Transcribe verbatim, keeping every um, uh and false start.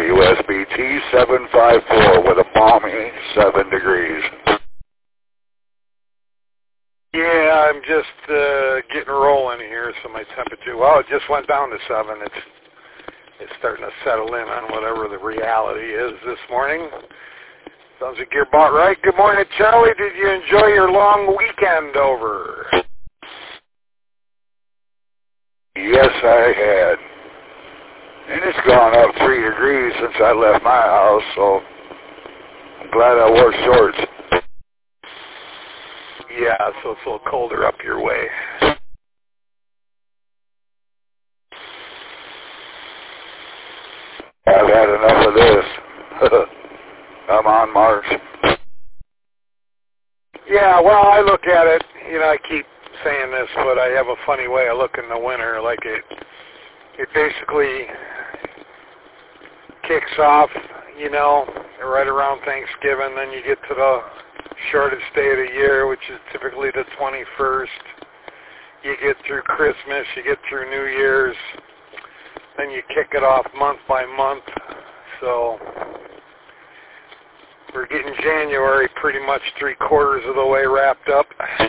W S B T seven five four with a balmy seven degrees. Yeah, I'm just uh, getting rolling here, so my temperature, well, it just went down to seven. It's it's starting to settle in on whatever the reality is this morning. Sounds like you're about right. Good morning, Charlie. Did you enjoy your long weekend over? Yes, I had. And it's gone up three degrees since I left my house, so I'm glad I wore shorts. Yeah, so it's a little colder up your way. I've had enough of this. I'm on Mars. Yeah, well, I look at it, you know, I keep saying this, but I have a funny way of looking the winter. Like it, it basically kicks off, you know, right around Thanksgiving. Then you get to the shortest day of the year, which is typically the twenty-first. You get through Christmas, you get through New Year's, then you kick it off month by month. So we're getting January pretty much three quarters of the way wrapped up.